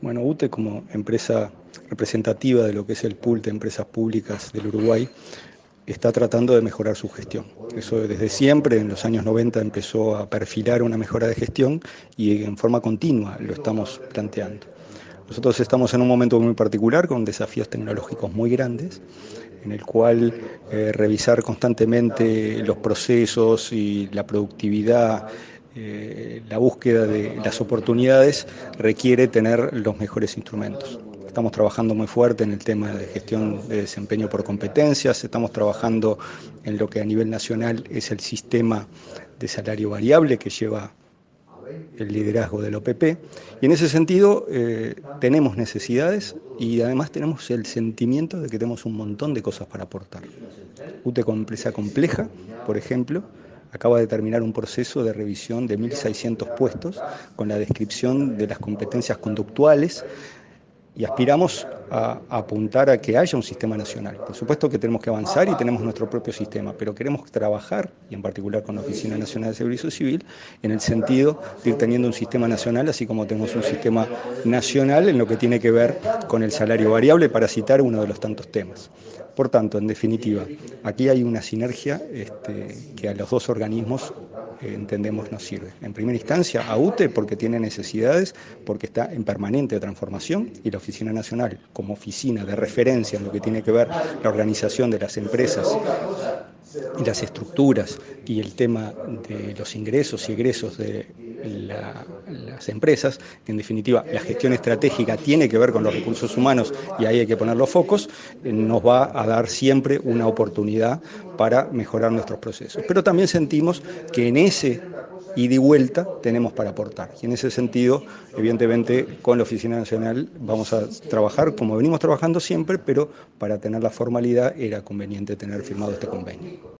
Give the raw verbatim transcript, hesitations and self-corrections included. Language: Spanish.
Bueno, U T E como empresa representativa de lo que es el pool de empresas públicas del Uruguay está tratando de mejorar su gestión. Eso desde siempre, en los años noventa empezó a perfilar una mejora de gestión y en forma continua lo estamos planteando. Nosotros estamos en un momento muy particular con desafíos tecnológicos muy grandes, en el cual eh, revisar constantemente los procesos y la productividad, eh, la búsqueda de las oportunidades requiere tener los mejores instrumentos. Estamos trabajando muy fuerte en el tema de gestión de desempeño por competencias, estamos trabajando en lo que a nivel nacional es el sistema de salario variable que lleva el liderazgo del O P P, y en ese sentido eh, tenemos necesidades y además tenemos el sentimiento de que tenemos un montón de cosas para aportar. U T E como empresa compleja, por ejemplo, acaba de terminar un proceso de revisión de mil seiscientos puestos con la descripción de las competencias conductuales y aspiramos a, a apuntar a que haya un sistema nacional. Por supuesto que tenemos que avanzar y tenemos nuestro propio sistema, pero queremos trabajar, y en particular con la Oficina Nacional de Servicio Civil, en el sentido de ir teniendo un sistema nacional, así como tenemos un sistema nacional en lo que tiene que ver con el salario variable, para citar uno de los tantos temas. Por tanto, en definitiva, aquí hay una sinergia este, que a los dos organismos eh, entendemos nos sirve. En primera instancia, a U T E porque tiene necesidades, porque está en permanente transformación, y la Oficina Nacional como oficina de referencia en lo que tiene que ver la organización de las empresas y las estructuras y el tema de los ingresos y egresos de la, las empresas. En definitiva, la gestión estratégica tiene que ver con los recursos humanos y ahí hay que poner los focos, eh, nos va a dar siempre una oportunidad para mejorar nuestros procesos. Pero también sentimos que en ese ida y vuelta tenemos para aportar. Y en ese sentido, evidentemente, con la Oficina Nacional vamos a trabajar como venimos trabajando siempre, pero para tener la formalidad era conveniente tener firmado este convenio.